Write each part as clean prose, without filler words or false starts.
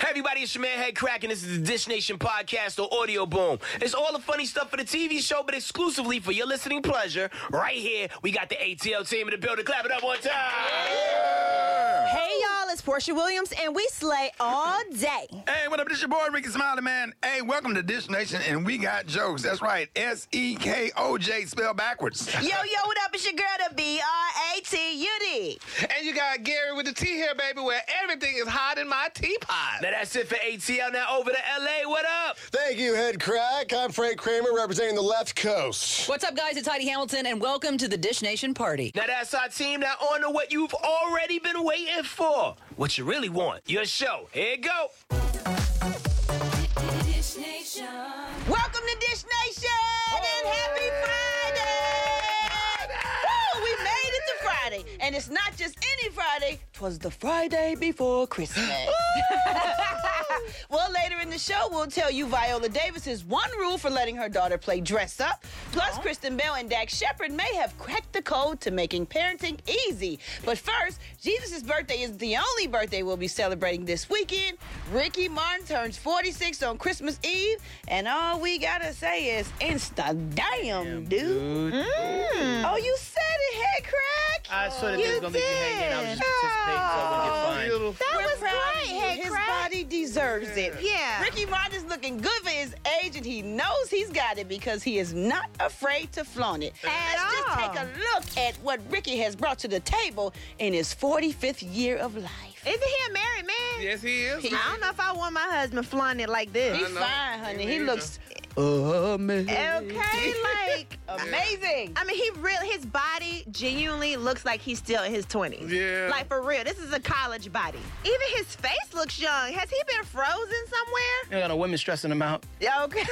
Hey everybody, it's your man Head Crack, and this is the Dish Nation podcast or Audio Boom. It's all the funny stuff for the TV show, but exclusively for your listening pleasure. Right here, we got the ATL team in the building. Clap it up one time. Yeah. Hey y'all, it's Portia Williams, and we slay all day. Hey, what up? This your boy Ricky Smiley, man. Hey, welcome to Dish Nation, and we got jokes. That's right, SEKOJ spelled backwards. Yo, what up? It's your girl, the BRATUD. And you got Gary with the T here, baby, where everything is hot in my teapot. Now that's it for ATL. Now over to LA. What up? Thank you, Head Crack. I'm Frank Kramer, representing the left coast. What's up, guys? It's Heidi Hamilton, and welcome to the Dish Nation party. Now that's our team. Now on to what you've already been waiting for. What you really want. Your show. Here you go. Dish Nation. Welcome to Dish Nation, and happy Friday! Woo, we made it to Friday, and it's not just any Friday. 'Twas the Friday before Christmas. Well, later in the show, we'll tell you Viola Davis's one rule for letting her daughter play dress up. Plus, Kristen Bell and Dax Shepard may have cracked the code to making parenting easy. But first, Jesus' birthday is the only birthday we'll be celebrating this weekend. Ricky Martin turns 46 on Christmas Eve, and all we gotta say is Insta-damn, dude. Oh, you said it, Head Crack. I saw that they was going to leave you hanging. I was just anticipating, so when you're fine. That was great, Head His Crack. body deserves it. Yeah. Ricky Martin is looking good for his age, and he knows he's got it because he is not afraid to flaunt it. Let's just take a look at what Ricky has brought to the table in his 45th year of life. Isn't he a married man? Yes, he is. I don't know if I want my husband flaunting it like this. He's fine, honey. He looks amazing. Okay, like amazing. I mean, his body genuinely looks like he's still in his 20s. Yeah. Like, for real. This is a college body. Even his face looks young. Has he been frozen somewhere? You got no women stressing him out. Okay.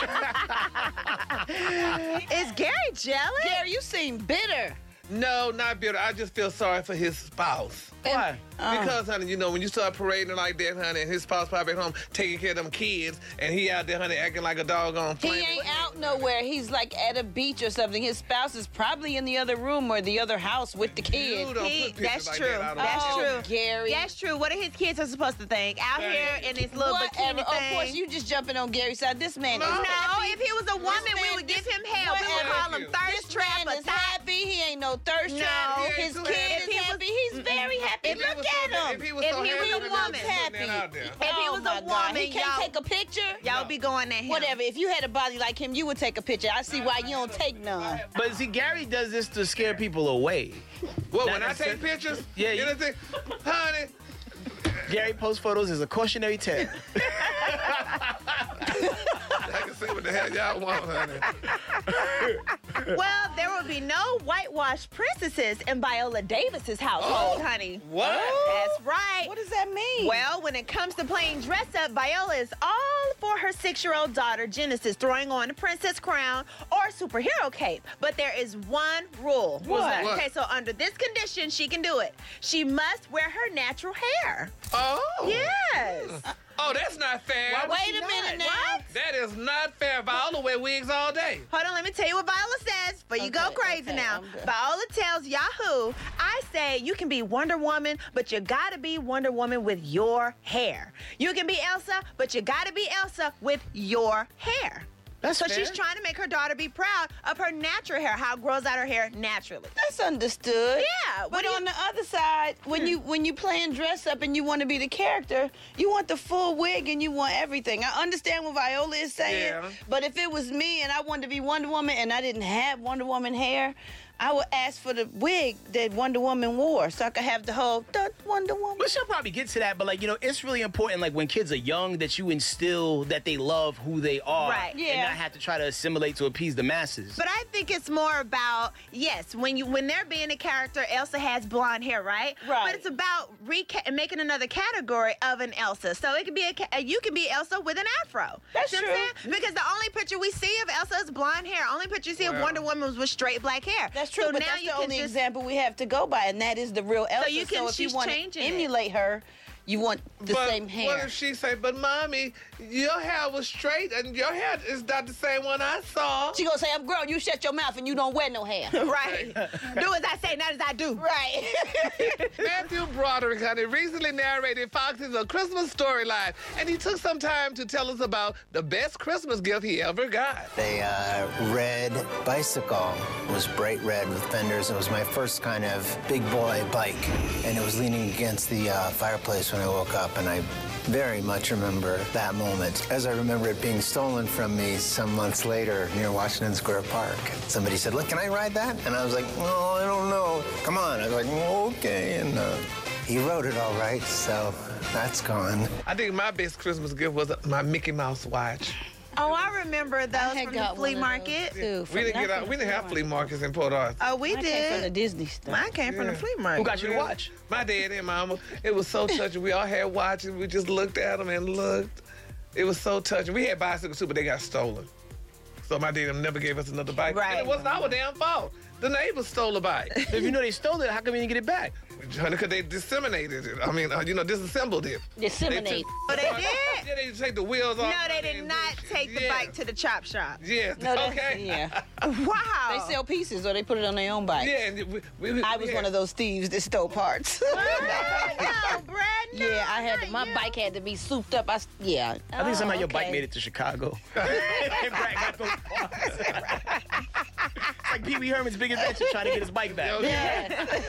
Is Gary jealous? Gary, you seem bitter. No, not bitter. I just feel sorry for his spouse. Why? Because, honey, you know, when you start parading like that, honey, and his spouse probably at home taking care of them kids, and he out there, honey, acting like a doggone He flame. ain't out nowhere. He's like at a beach or something. His spouse is probably in the other room or the other house with the You kid. don't put pictures That's like true. that out on That's the true. internet. Gary. That's true. What are his kids are supposed to think? Out here in this little Whatever. bikini Of thing. course, you just jumping on Gary's side. This man is No, happy. if he was a woman, we man- would give him hell. We would whatever. call him thirst This trap man or is happy. He ain't no thirst No. trap. He ain't His too kid happy. is If he was- happy. He's very happy. If he Look was at so- him. If he was If so he happy, was he a wouldn't woman, be putting that happy. out there. If he Oh, was my a God. woman, he can't y'all, take a picture. y'all be going at him. Whatever. If you had a body like him, you would take a picture. I see why you don't take none. But see, Gary does this to scare people away. Well, That when I makes take sense. pictures, Yeah, you know what I'm saying? Honey, Gary posts photos as a cautionary tale. I can see what the hell y'all want, honey. Well, there will be no whitewashed princesses in Viola Davis's household, honey. What? That's right. What does that mean? Well, when it comes to playing dress up, Viola is all for her 6-year-old daughter, Genesis, throwing on a princess crown or superhero cape. But there is one rule. What's that? Okay, so under this condition, she can do it. She must wear her natural hair. Oh. Yes. Oh, that's not fair. Wait a minute now. What? That is not fair. Viola wear wigs all day. Hold on, let me tell you what Viola says before you go Okay, crazy okay, now. I'm good. Viola tells Yahoo, I say you can be Wonder Woman, but you gotta be Wonder Woman with your hair. You can be Elsa, but you gotta be Elsa with your hair. That's So fair. she's trying to make her daughter be proud of her natural hair, how it grows out her hair naturally. That's understood. Yeah, But on the other side, when you playing dress up and you want to be the character, you want the full wig and you want everything. I understand what Viola is saying. Yeah. But if it was me and I wanted to be Wonder Woman and I didn't have Wonder Woman hair, I would ask for the wig that Wonder Woman wore so I could have the whole Wonder Woman. But she'll probably get to that, but it's really important, like when kids are young, that you instill that they love who they are. Right. And Yeah. not have to try to assimilate to appease the masses. But I think it's more about, yes, when they're being a character, Elsa has blonde hair, right? Right. But it's about making another category of an Elsa. So it could be you can be Elsa with an afro. That's See what I'm saying? true. Because the only picture we see of Elsa is blonde hair. Only picture you see of Well. Wonder Woman was with straight black hair. That's true, So but now that's you the can only just example we have to go by, and that is the real Elsa. you can- if you she's want to changing it. emulate her, you want the same hair. What if she say, but mommy, your hair was straight and your hair is not the same one I saw? She gonna say, I'm grown, you shut your mouth and you don't wear no hair. Right. Do as I say, not as I do. Right. Matthew Broderick, honey, recently narrated Fox's A Christmas Storyline, and he took some time to tell us about the best Christmas gift he ever got. A red bicycle. It was bright red with fenders. It was my first kind of big boy bike, and it was leaning against the fireplace when I woke up, and I very much remember that moment. As I remember it being stolen from me some months later near Washington Square Park. Somebody said, look, can I ride that? And I was like, no, I don't know. Come on. I was like, okay. And he rode it all right, so that's gone. I think my best Christmas gift was my Mickey Mouse watch. Oh, I remember those from the flea market. We didn't have flea markets in Port Arthur. Oh, we Came did. from the Disney stuff. Mine came from the flea market. Who got you to watch? My dad and mama. It was so touching. We all had watches. We just looked at them and looked. It was so touching. We had bicycles too, but they got stolen. So my dad never gave us another bike. Right. And it wasn't our damn fault. The neighbors stole the bike. If you know they stole it, how come you didn't get it back? Honey, because they disseminated it. I mean, disassembled it. Disseminate. Oh, they did? Yeah, they take the wheels off. No, they did not take the bike to the chop shop. Yeah. No, that's, Okay. yeah. Wow. They sell pieces or they put it on their own bike. Yeah. And I was one of those thieves that stole parts. No, Brad, no. Yeah, I had to, my bike had to be souped up. I think somehow your bike made it to Chicago. Brad got those parts. It's like Pee Wee Herman's Big Adventure trying to get his bike back. Yeah.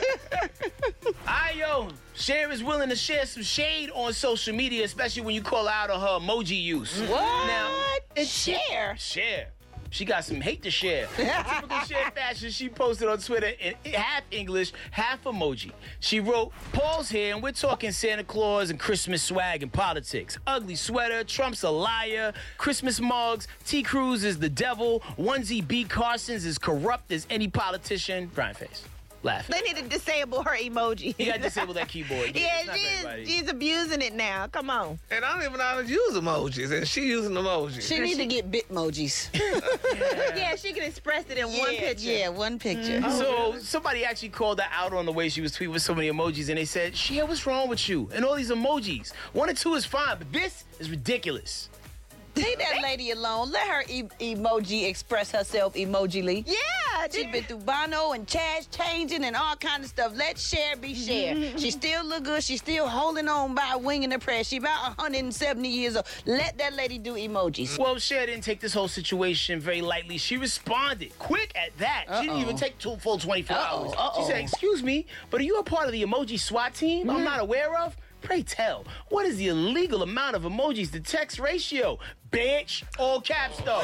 Cher is willing to share some shade on social media, especially when you call her out on her emoji use. What? Now, Cher. She got some hate to share. Typical Cher fashion, she posted on Twitter in half English, half emoji. She wrote, Paul's here, and we're talking Santa Claus and Christmas swag and politics. Ugly sweater, Trump's a liar, Christmas mugs, T. Cruz is the devil, onesie B. Carson's is corrupt as any politician. Brian face. Laughing. They need to disable her emoji. You gotta disable that keyboard. Yeah, it's not for everybody. she's abusing it now. Come on. And I don't even know how to use emojis, and she using emojis. She need to get Bitmojis. Yeah, she can express it in one picture. Yeah, one picture. So somebody actually called her out on the way she was tweeting with so many emojis, and they said, Cher, what's wrong with you? And all these emojis. 1 or 2 is fine, but this is ridiculous. Leave that lady alone. Let her emoji express herself emojily. Yeah. She's been through Bono and Chaz changing and all kind of stuff. Let Cher be Cher. She still look good. She's still holding on by a wing in her prayer. She about 170 years old. Let that lady do emojis. Well, Cher didn't take this whole situation very lightly. She responded quick at that. She didn't even take full 24 hours. She said, excuse me, but are you a part of the emoji SWAT team I'm not aware of? Pray tell, what is the illegal amount of emojis to text ratio? Bitch, all caps though.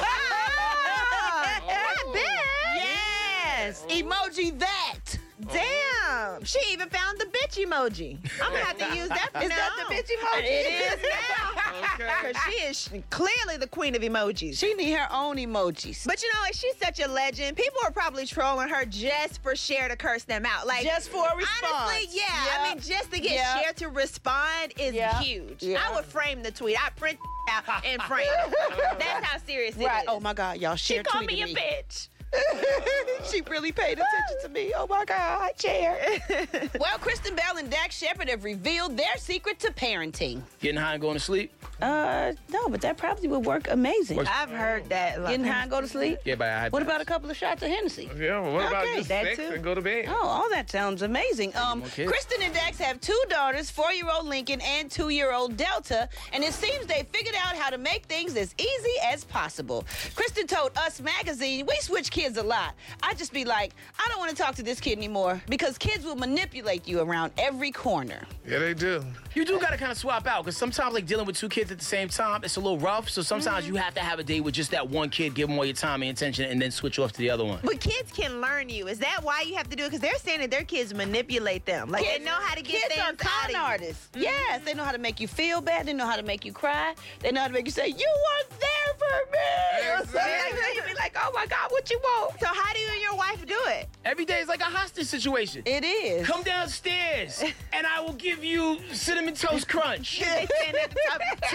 That bitch. Yes. Emoji that. Damn. She even found the bitch emoji. I'm going to have to use that from Is now that on. the bitch emoji? It is now. Because she is clearly the queen of emojis. She need her own emojis. But you know what? She's such a legend. People are probably trolling her just for Cher to curse them out. Like Just for a response. Honestly, yeah. Yep. I mean, just to get Yep. Cher to respond is Yep. huge. Yep. I would frame the tweet. I'd print out and frame it. That's how serious it is. Right. Oh my God, y'all. She Cher called tweeted me a bitch. She really paid attention to me. Oh my God, Cher. Well, Kristen Bell and Dax Shepard have revealed their secret to parenting. Getting high and going to sleep? No, but that probably would work amazing. I've heard that. Getting high and go to sleep? Yeah, by What about a couple of shots of Hennessy? Yeah, well, what about Okay, just that sex too. and go to bed? Oh, all that sounds amazing. Okay. Kristen and Dax have 2 daughters, 4-year-old Lincoln and 2-year-old Delta, and it seems they figured out how to make things as easy as possible. Kristen told Us Magazine, we switch kids a lot. I just be like, I don't want to talk to this kid anymore because kids will manipulate you around every corner. Yeah, they do. You do gotta kind of swap out, because sometimes, like, dealing with 2 kids at the same time, it's a little rough. So sometimes you have to have a day with just that one kid, give them all your time and attention, and then switch off to the other one. But kids can learn you. Is that why you have to do it? Because they're saying that their kids manipulate them. Like, they know how to get kids things are con out of you. artists. Yes, they know how to make you feel bad. They know how to make you cry. They know how to make you say, you weren't there for me. Or something like that. You be like, oh my God, what you want? So how do you and your wife do it? Every day is like a hostage situation. It is. Come downstairs, and I will give you Cinnamon Toast Crunch. They stand at the top. 2 bowls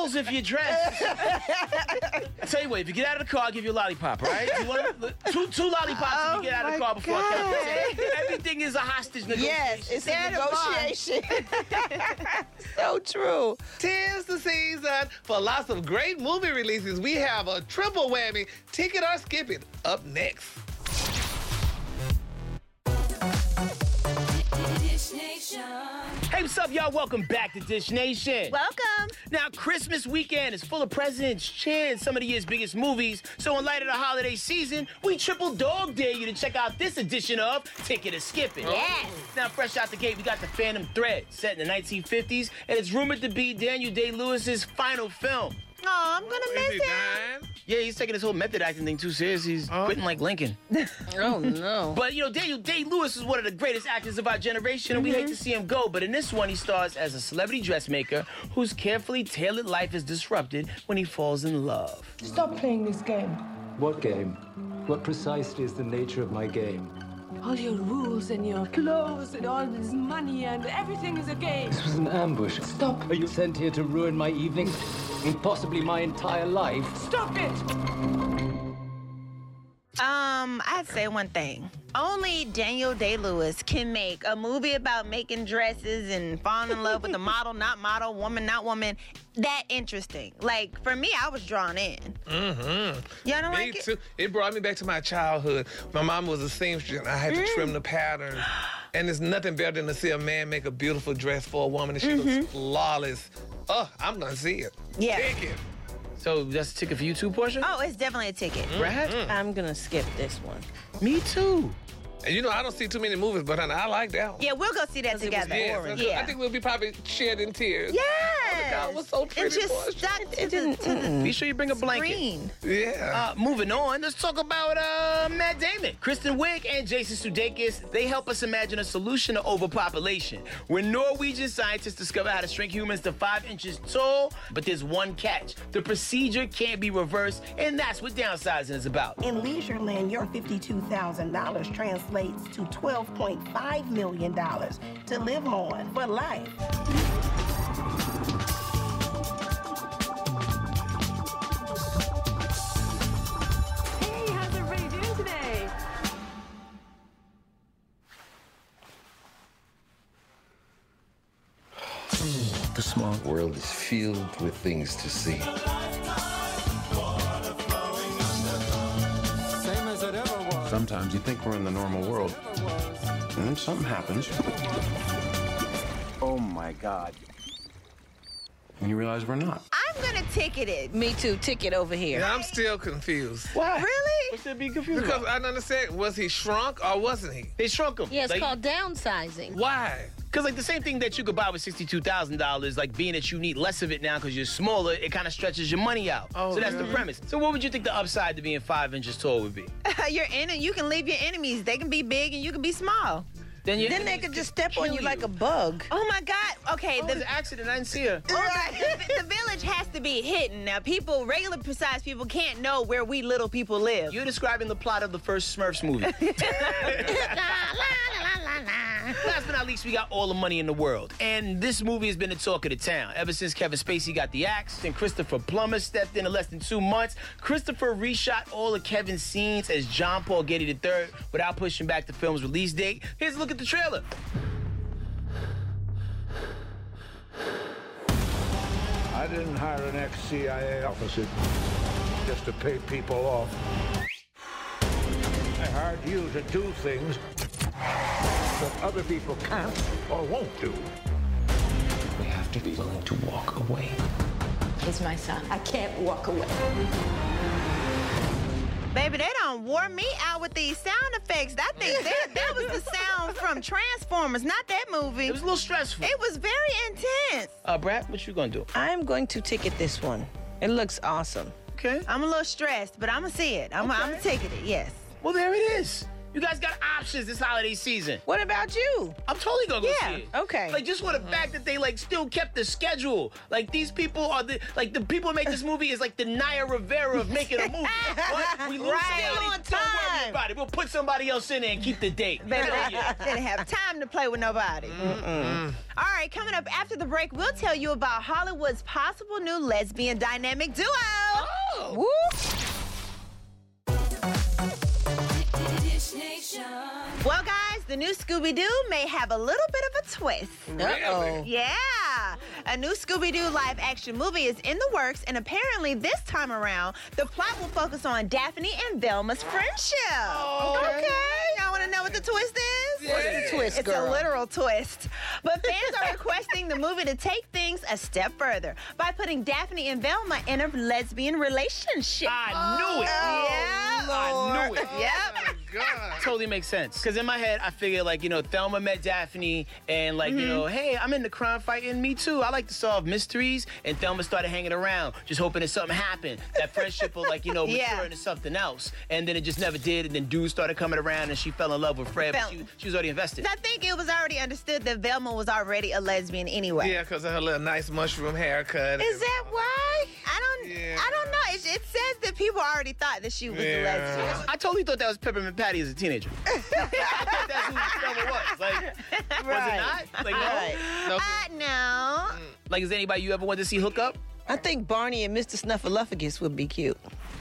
rules if you're dressed. I tell you what, if you get out of the car, I'll give you a lollipop, all right? You want two lollipops if you get out of the car before I count. Everything is a hostage negotiation. Yes, it's a negotiation. So true. 'Tis the season for lots of great movie releases. We have a triple whammy, ticket or skip it, up next. Hey, what's up, y'all? Welcome back to Dish Nation. Welcome. Now, Christmas weekend is full of presidents, cheer, and some of the year's biggest movies. So in light of the holiday season, we triple dog dare you to check out this edition of Ticket or Skip It. Yes. Now, fresh out the gate, we got The Phantom Thread, set in the 1950s, and it's rumored to be Daniel Day-Lewis's final film. Oh, I'm gonna Is miss he him. dying? Yeah, he's taking his whole method acting thing too serious. He's quitting like Lincoln. Oh, no. But, you know, Daniel Day-Lewis is one of the greatest actors of our generation, and we hate to see him go. But in this one, he stars as a celebrity dressmaker whose carefully tailored life is disrupted when he falls in love. Stop playing this game. What game? What precisely is the nature of my game? All your rules and your clothes and all this money and everything is a game. This was an ambush. Stop. Are you sent here to ruin my evening and possibly my entire life? Stop it! I'd say one thing. Only Daniel Day-Lewis can make a movie about making dresses and falling in love with a model, not model, woman, not woman, that interesting. Like, for me, I was drawn in. Mm-hmm. Y'all don't Me like it? too. It brought me back to my childhood. My mom was a seamstress, and I had to trim the patterns. And there's nothing better than to see a man make a beautiful dress for a woman, and she looks flawless. Oh, I'm gonna see it. Yeah. Take it. So that's a ticket for you too, Portia? Oh, it's definitely a ticket. Brad? I'm gonna skip this one. Me too. And you know, I don't see too many movies, but honey, I like that one. Yeah, we'll go see that together. Yes, I think we'll be probably shed in tears. Yes. Oh, my God, it was so pretty. It just Portia. stuck to the Be sure you bring a blanket. screen. Yeah. Moving on, let's talk about Matt Damon. Kristen Wiig and Jason Sudeikis, they help us imagine a solution to overpopulation. When Norwegian scientists discover how to shrink humans to 5 inches tall, but there's one catch. The procedure can't be reversed, and that's what downsizing is about. In Leisureland, your $52,000 translates to $12.5 million to live on for life. Hey, how's everybody doing today? The small world is filled with things to see. Same as it ever was. Sometimes you think we're in the normal world, and then something happens. Oh my God. And you realize we're not. I'm gonna ticket it. Me too. Ticket over here. Yeah, I'm still confused. Why? Really? What's that be confused Because about? I don't understand. Was he shrunk or wasn't he? They shrunk him. Yeah, it's Like, called downsizing. Why? Because, like, the same thing that you could buy with $62,000, like, being that you need less of it now because you're smaller, it kind of stretches your money out. Oh, so that's the really? premise. So what would you think the upside to being 5 inches tall would be? You can leave your enemies. They can be big and you can be small. Then They could just step on you like a bug. Oh my God. Okay, There's an accident. I didn't see her. the village has to be hidden. Now, regular sized people can't know where we little people live. You're describing the plot of the first Smurfs movie. Last but not least, we got all the money in the world. And this movie has been the talk of the town. Ever since Kevin Spacey got the axe and Christopher Plummer stepped in less than 2 months, Christopher reshot all of Kevin's scenes as John Paul Getty III without pushing back the film's release date. Here's a look at the trailer. I didn't hire an ex-CIA officer just to pay people off. I hired you to do things that other people can't or won't do. We have to be willing to walk away. He's my son. I can't walk away. Baby, they done wore me out with these sound effects. I think that was the sound from Transformers, not that movie. It was a little stressful. It was very intense. Brad, what you gonna do? I'm going to ticket this one. It looks awesome. Okay. I'm a little stressed, but I'm gonna see it. I'm gonna ticket it, yes. Well, there it is. You guys got options this holiday season. What about you? I'm totally gonna go Yeah, see it. okay. Like just for the fact that they like still kept the schedule. Like these people are the people who make this movie is like the Naya Rivera of making a movie. What? We lose Right. somebody, On don't worry time. about it. We'll put somebody else in there and keep the date. Baby, Hell yeah. they didn't have time to play with nobody. All right, coming up after the break, we'll tell you about Hollywood's possible new lesbian dynamic duo. Oh. Woo! Well, guys, the new Scooby-Doo may have a little bit of a twist. Really? Yeah. A new Scooby-Doo live-action movie is in the works, and apparently this time around, the plot will focus on Daphne and Velma's friendship. Oh, okay. Y'all want to know what the twist is? What's the twist, It's girl? a literal twist. But fans are requesting the movie to take things a step further by putting Daphne and Velma in a lesbian relationship. I knew it. Yeah. I knew it. Yep. God. Totally makes sense. Because in my head, I figured, like, Thelma met Daphne and, like, hey, I'm into crime fighting. Me too. I like to solve mysteries. And Thelma started hanging around, just hoping that something happened. That friendship will, like, mature into something else. And then it just never did. And then dudes started coming around and she fell in love with Fred. But she was already invested. I think it was already understood that Velma was already a lesbian anyway. Yeah, because of her little nice mushroom haircut. Is that why? I don't know. It says that people already thought that she was a lesbian. I totally thought that was Peppermint Patty as a teenager. I thought that's who Thelma was. Like, was it not? Like, no? No. Like, is anybody you ever wanted to see hook up? I think Barney and Mr. Snuffleupagus would be cute.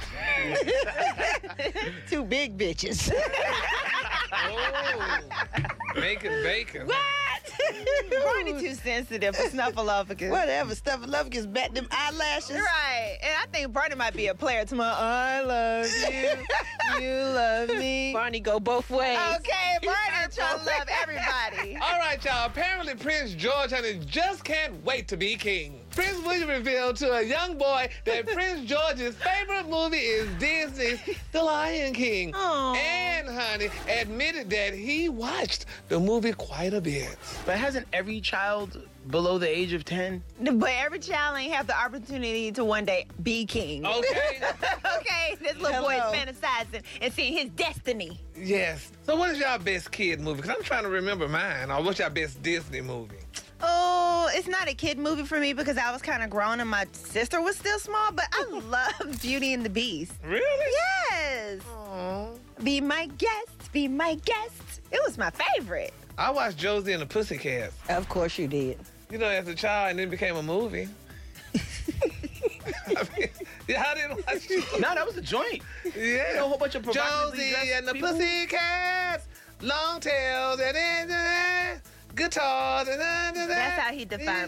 Two big bitches. Oh, bacon. What? Barney too sensitive for Snuffleupagus. Whatever, Snuffleupagus bat them eyelashes. Right. And I think Barney might be a player tomorrow. I love you. You love me. Barney go both ways. Okay, Barney trying to love everybody. All right, y'all. Apparently, Prince George, honey, just can't wait to be king. Prince William revealed to a young boy that Prince George's favorite movie is Disney's The Lion King. Aww. And, honey, admitted that he watched the movie quite a bit. But hasn't every child below the age of 10? But every child ain't have the opportunity to one day be king. Okay. Okay, this little boy is fantasizing and seeing his destiny. Yes. So what is y'all best kid movie? Because I'm trying to remember mine. Or what's y'all best Disney movie? Oh, it's not a kid movie for me because I was kind of grown and my sister was still small, but I love Beauty and the Beast. Really? Yes. Aww. Be my guest, be my guest. It was my favorite. I watched Josie and the Pussycats. Of course you did. As a child, and then became a movie. I mean, I didn't watch it. No, that was a joint. Yeah. A whole bunch of provocatively Josie dressed and the people. Pussycats, long tails, and guitars, and That's how he defined.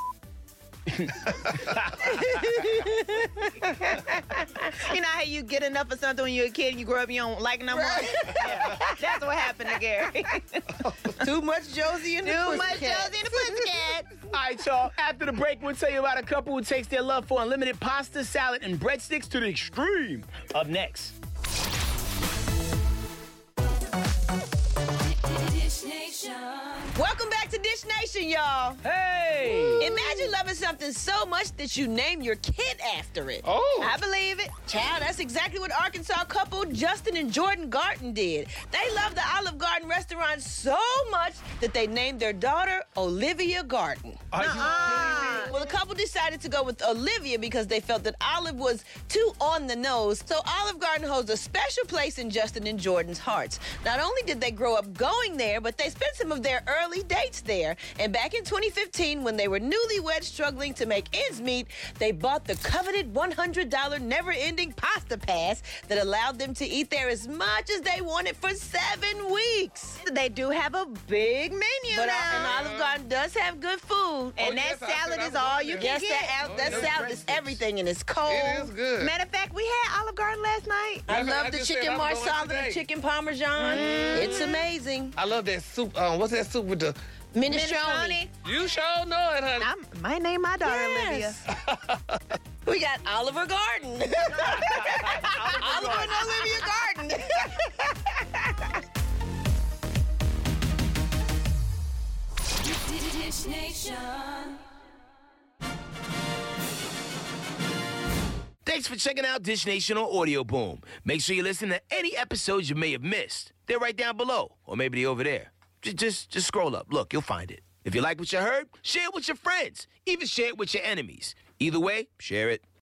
You know how you get enough of something when you're a kid and you grow up and you don't like it no more? Yeah. That's what happened to Gary. Too much Josie and the Too much Pussycats. Josie and the Pussycats. All right, y'all. After the break, we'll tell you about a couple who takes their love for unlimited pasta, salad, and breadsticks to the extreme. Up next. Welcome back to Dish Nation, y'all. Hey! Imagine loving something so much that you name your kid after it. Oh. I believe it. Child, that's exactly what Arkansas couple Justin and Jordan Garten did. They loved the Olive Garden restaurant so much that they named their daughter Olivia Garten. Are you kidding me? Well, the couple decided to go with Olivia because they felt that Olive was too on the nose. So Olive Garden holds a special place in Justin and Jordan's hearts. Not only did they grow up going there, but they spent some of their early dates there. And back in 2015, when they were newlyweds struggling to make ends meet, they bought the coveted $100 never-ending pasta pass that allowed them to eat there as much as they wanted for 7 weeks. They do have a big menu But now. Olive Garden does have good food. And that yes, I salad said is I all was you there. can Yes, get. that salad is everything, and it's cold. It is good. Matter of fact, we had Olive Garden last night. I I love the just said chicken I'm going marsala, today. the chicken parmesan. It's amazing. I love that soup. What's that soup with the... Minestrone. You sure know it, honey. I might name my daughter Olivia. Yes. We got Oliver Garden. Oliver and Olivia Garden. Dish Nation. Thanks for checking out Dish Nation on Audio Boom. Make sure you listen to any episodes you may have missed. They're right down below, or maybe they're over there. Just scroll up. Look, you'll find it. If you like what you heard, share it with your friends. Even share it with your enemies. Either way, share it.